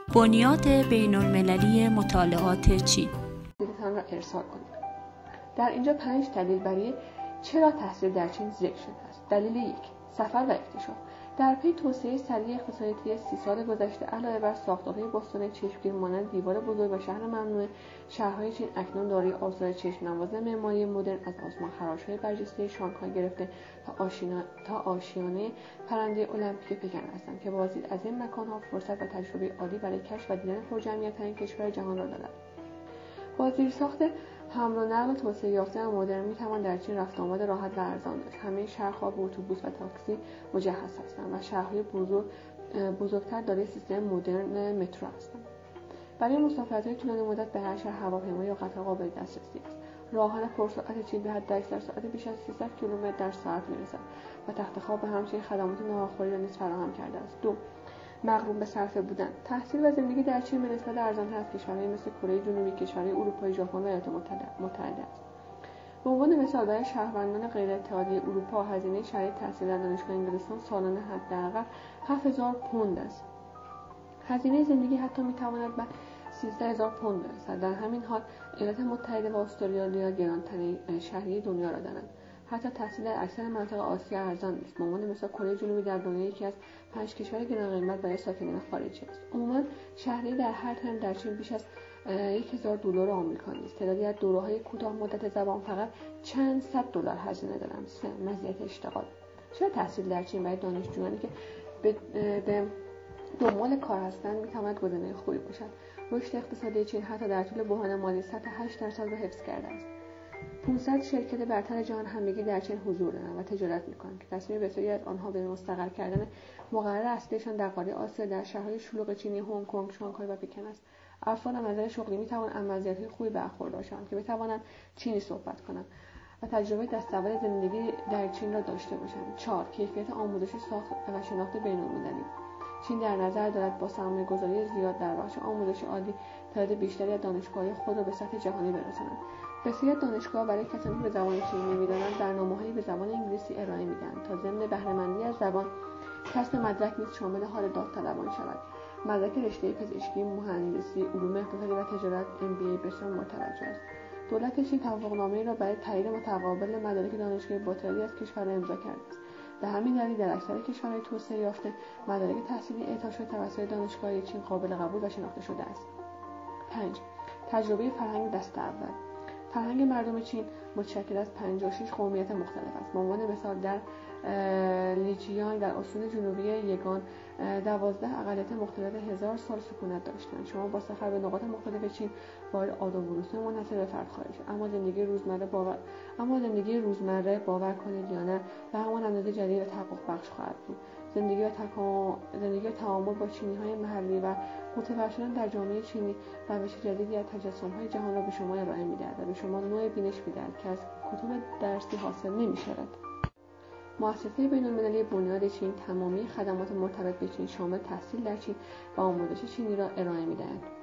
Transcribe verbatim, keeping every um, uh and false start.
بنیاد بین‌المللی مطالعات چین. تان را ارسال کنید. در اینجا پنج دلیل برای چرا تحصیل در چین ذکر شده است. دلیل یک، سفر و اکتشاف. در پی توسعه سریع اقتصادی طی سی سال گذشته علاوه بر ساختارهای بستان چشمگیر مانند دیوار بزرگ و شهر ممنوع، شهرهای چین اکنون دارای آثار چشم‌نواز معماری مدرن از آسمان‌خراش‌های برجسته شانگهای گرفته تا آشینا تا آشیانه پرنده المپیک پکن هستند که بازدید از این مکان‌ها فرصت و تجربه عالی برای کشف و دیدن پرجمعیت‌ترین کشور جهان را دارد. با زیرساخت حمل و نقل توسعه یافته و مدرن می‌توان در چین رفت آمد راحت و ارزان داشت. همه شهرها به اتوبوس و تاکسی مجهز هستند و شهرهای بزرگ بزرگتر دارای سیستم مدرن مترو هستند. برای مسافرت‌های طولانی مدت به هر شهر هواپیما یا قطار قابل دسترسی است. راهان پرسرعت چین به حداکثر سرعت بیش از سیصد کیلومتر در ساعت می‌رسد و تخت خواب و همچنین خدمات ناهارخوری را نیز فراهم کرده است. دو، مغروم به صرفه بودن. تحصیل و زندگی در چین به نسبت ارزان‌تر از کشورهای مثل کره جنوبی، کشورهای اروپایی، ژاپن و ایالات متحده است. به عنوان مثال برای شهروندان غیر اتحادیه اروپا هزینه شرایط تحصیل در دانشگاه انگلستان سالانه حداقل هفت هزار پوند است. هزینه زندگی حتی می‌تواند به سیزده هزار پوند برسد. در همین حال ایالات متحده و استرالیا گران‌ترین شهری دنیا را دارند. حتی تحصیل در اکثر مناطق آسیا ارزان نیست. به عنوان مثال کره جنوبی در دنیا یکی از پنج کشور گران قیمت برای ساکنان خارجی است. عموما شهری در هر ترم در چین بیش از یک هزار دلار آمریکا نیست. تعدادی از دوره‌های کوتاه مدت زبان فقط چند صد دلار هزینه دارند. سه، مزیت اشتغال. چرا تحصیل در چین برای دانشجویانی که به, به دنبال کار هستند می‌تواند گزینه خوبی باشد؟ رشد اقتصادی چین حتی در طول بحران مالی سطح هشت درصد را حفظ کرده است. پانصد شرکت برتر جهان همگی در چین حضور دارند و تجارت می‌کنند که تصمیم بسیاری از آنها به مستقر کردن مقرر اصلیشان در قاره آسیا در شهرهای شلوغ چینی هنگ کنگ، شانگهای و پکن است. افراد از نظر شغلی می‌توانند از مزیت‌های خوبی برخوردار شوند که بتوانند چینی صحبت کنند و تجربه دستاورد زندگی در چین را داشته باشند. چهار، کیفیت آموزش ساخت و شناخت بین‌المللی. چین در نظر دارد با سرمایه‌گذاری زیاد در بخش آموزش عالی تعداد بیشتری از دانشگاه‌های خود را به سطح جهانی برساند. بسیاری از دانشگاه‌ها برای کسانی که به زبان چینی نمی‌دانند برنامه‌هایی به زبان انگلیسی ارائه می‌دهند تا ضمن بهره‌مندی از زبان کسب مدرک نیز شامل حال داوطلبان شود. مدرک رشته پزشکی، مهندسی، علوم اقتصادی و تجارت ام بی ای بسیار مرتجع است. دولت چین توافقنامه‌ای را برای تایید متقابل مدارک دانشگاهی با تعدادی از کشورها امضا کرده است. به همین دلیل در اکثر کشورهای توسعه یافته مدارک تحصیلی اعطا شده توسط دانشگاه‌های چین قابل قبول و شناخته شده است. پنج، تجربه فرهنگ دست اول. فرهنگ مردم چین متشکل از پنجاه و شش قومیت مختلف است. به عنوان مثال در لیجیانگ در استان جنوبی یگان دوازده اقلیت مختلف هزار سال سکونت داشتند. شما با سفر به نقاط مختلف چین وارد آداب و رسوم منحصر به فرد خواهید شد. اما زندگی روزمره باور اما زندگی روزمره باور کنید یا نه به همان اندازه جدید و تحقق بخش خواهد بود. زندگی و تکامل زندگی و تعامل با چینی‌های محلی و متفاوت شدن در جامعه چینی روش جدیدی از تجسم‌های جهان را به شما ارائه می‌دهد و به شما نوع بینش می‌دهد که از کتب درسی حاصل نمی‌شود. مؤسسه بین‌المللی بنیاد چین تمامی خدمات مرتبط به چین شامل تحصیل در چین و آموزش چینی را ارائه می‌دهد.